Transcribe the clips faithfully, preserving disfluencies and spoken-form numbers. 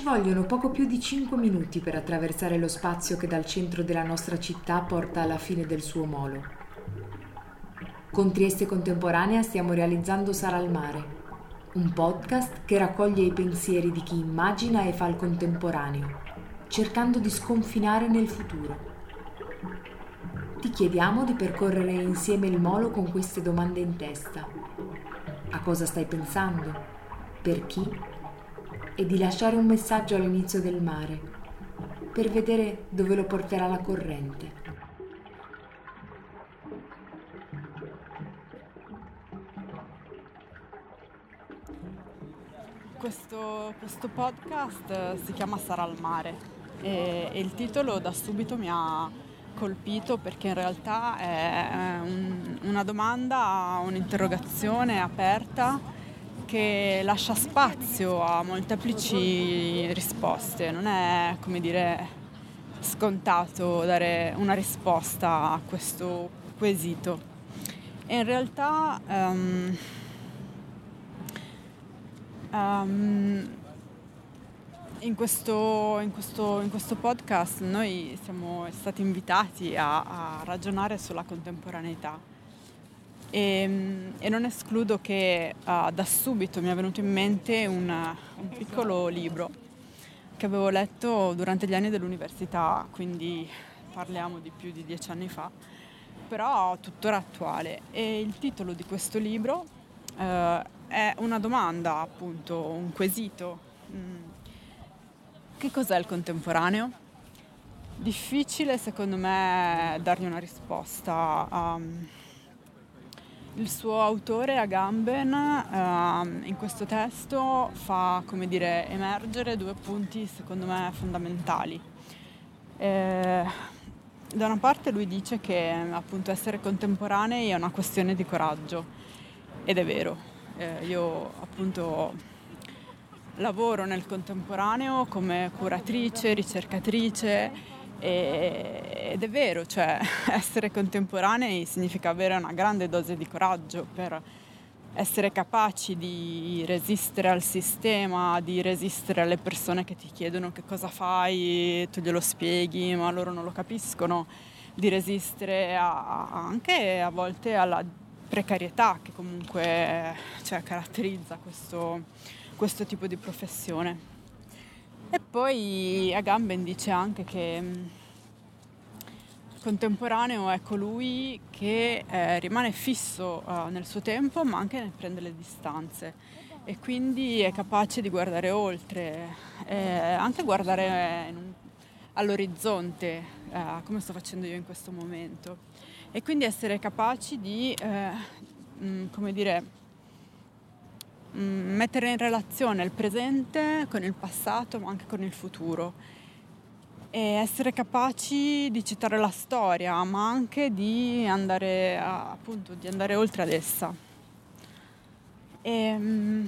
vogliono poco più di cinque minuti per attraversare lo spazio che dal centro della nostra città porta alla fine del suo molo. Con Trieste Contemporanea stiamo realizzando Sara al Mare, un podcast che raccoglie i pensieri di chi immagina e fa il contemporaneo, cercando di sconfinare nel futuro. Ti chiediamo di percorrere insieme il molo con queste domande in testa. A cosa stai pensando? Per chi? E di lasciare un messaggio all'inizio del mare, per vedere dove lo porterà la corrente. Questo, questo podcast si chiama Sara al Mare e, e il titolo da subito mi ha colpito perché in realtà è un, una domanda, un'interrogazione aperta che lascia spazio a molteplici risposte. Non è, come dire, scontato dare una risposta a questo quesito. E in realtà um, um, in, questo, in, questo, in questo podcast noi siamo stati invitati a, a ragionare sulla contemporaneità. E, e non escludo che uh, da subito mi è venuto in mente un, un piccolo libro che avevo letto durante gli anni dell'università, quindi parliamo di più di dieci anni fa, però tuttora attuale. E il titolo di questo libro uh, è una domanda, appunto, un quesito. Mm. Che cos'è il contemporaneo? Difficile secondo me dargli una risposta. Um, Il suo autore, Agamben, uh, in questo testo fa, come dire, emergere due punti secondo me fondamentali. Eh, da una parte lui dice che appunto essere contemporanei è una questione di coraggio, ed è vero. Eh, io appunto lavoro nel contemporaneo come curatrice, ricercatrice, ed è vero, cioè essere contemporanei significa avere una grande dose di coraggio per essere capaci di resistere al sistema, di resistere alle persone che ti chiedono che cosa fai, tu glielo spieghi ma loro non lo capiscono, di resistere a, anche a volte alla precarietà che comunque, cioè, caratterizza questo, questo tipo di professione. E poi Agamben dice anche che il contemporaneo è colui che eh, rimane fisso uh, nel suo tempo, ma anche ne prende le distanze, e quindi è capace di guardare oltre, eh, anche guardare in un, all'orizzonte, eh, come sto facendo io in questo momento, e quindi essere capaci di, eh, mh, come dire, mettere in relazione il presente con il passato ma anche con il futuro, e essere capaci di citare la storia ma anche di andare appunto di andare oltre ad essa. E, mh,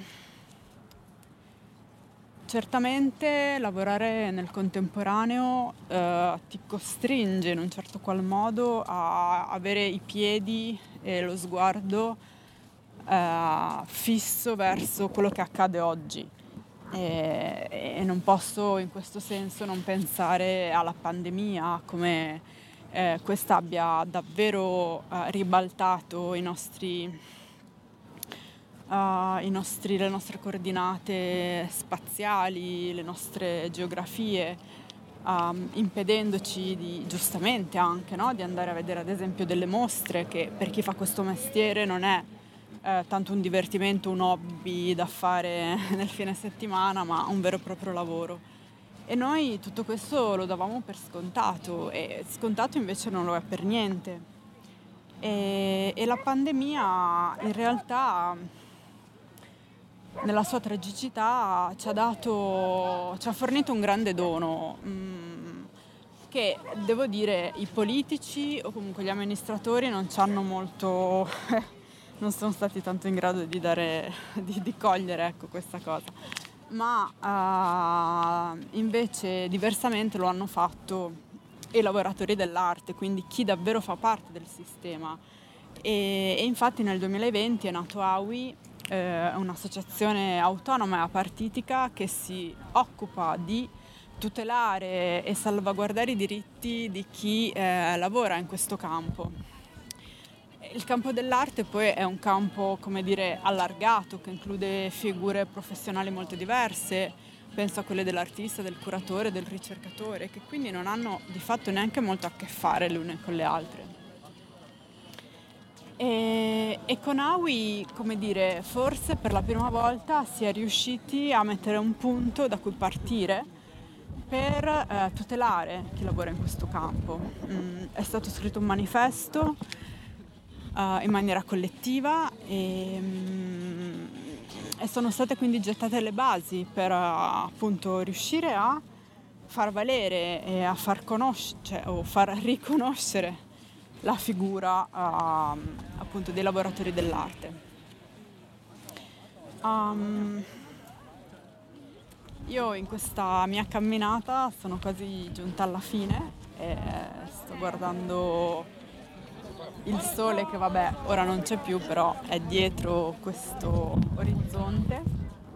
certamente lavorare nel contemporaneo eh, ti costringe in un certo qual modo a avere i piedi e lo sguardo Uh, fisso verso quello che accade oggi, e, e non posso in questo senso non pensare alla pandemia, come eh, questa abbia davvero uh, ribaltato i nostri, uh, i nostri, le nostre coordinate spaziali, le nostre geografie, um, impedendoci di, giustamente anche, no, di andare a vedere ad esempio delle mostre che per chi fa questo mestiere non è Eh, tanto un divertimento, un hobby da fare nel fine settimana, ma un vero e proprio lavoro. E noi tutto questo lo davamo per scontato, e scontato invece non lo è per niente. E, e la pandemia in realtà, nella sua tragicità, ci ha dato, ci ha fornito un grande dono, mh, che devo dire i politici o comunque gli amministratori non ci hanno molto non sono stati tanto in grado di dare, di, di cogliere, ecco, questa cosa, ma uh, invece diversamente lo hanno fatto i lavoratori dell'arte, quindi chi davvero fa parte del sistema. E, e infatti nel duemilaventi è nato A U I eh, è un'associazione autonoma e apartitica che si occupa di tutelare e salvaguardare i diritti di chi eh, lavora in questo campo. Il campo dell'arte poi è un campo, come dire, allargato, che include figure professionali molto diverse. Penso a quelle dell'artista, del curatore, del ricercatore, che quindi non hanno di fatto neanche molto a che fare le une con le altre. E, e con AUI, come dire, forse per la prima volta si è riusciti a mettere un punto da cui partire per eh, tutelare chi lavora in questo campo. Mm, è stato scritto un manifesto uh, in maniera collettiva e, mm, e sono state quindi gettate le basi per uh, appunto riuscire a far valere e a far conoscere, cioè, o far riconoscere la figura uh, appunto dei lavoratori dell'arte. Um, io in questa mia camminata sono quasi giunta alla fine e sto guardando il sole che vabbè ora non c'è più, però è dietro questo orizzonte.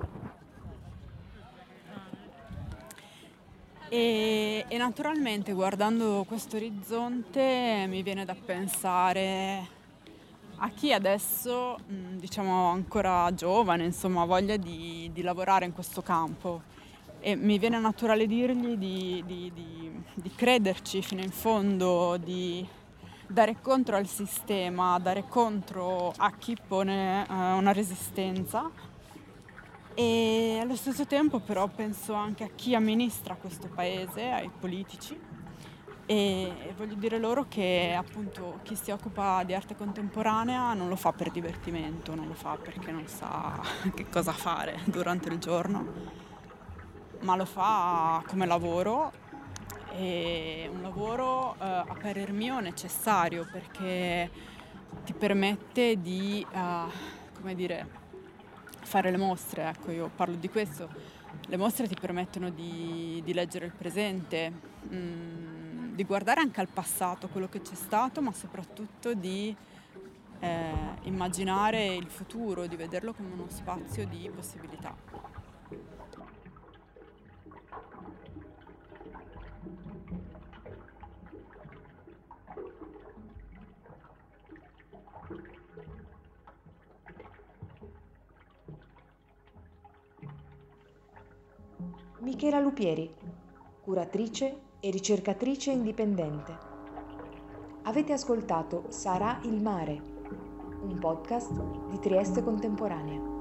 E, e naturalmente guardando questo orizzonte mi viene da pensare a chi adesso, diciamo ancora giovane, insomma, ha voglia di, di lavorare in questo campo, e mi viene naturale dirgli di, di, di, di crederci fino in fondo, di dare contro al sistema, dare contro a chi pone eh, una resistenza. E allo stesso tempo però penso anche a chi amministra questo paese, ai politici, e voglio dire loro che appunto chi si occupa di arte contemporanea non lo fa per divertimento, non lo fa perché non sa che cosa fare durante il giorno, ma lo fa come lavoro, e un lavoro eh, a parer mio necessario, perché ti permette di, uh, come dire, fare le mostre. Ecco, io parlo di questo. Le mostre ti permettono di, di leggere il presente, mh, di guardare anche al passato, quello che c'è stato, ma soprattutto di eh, immaginare il futuro, di vederlo come uno spazio di possibilità. Michela Lupieri, curatrice e ricercatrice indipendente. Avete ascoltato Sarà il mare, un podcast di Trieste Contemporanea.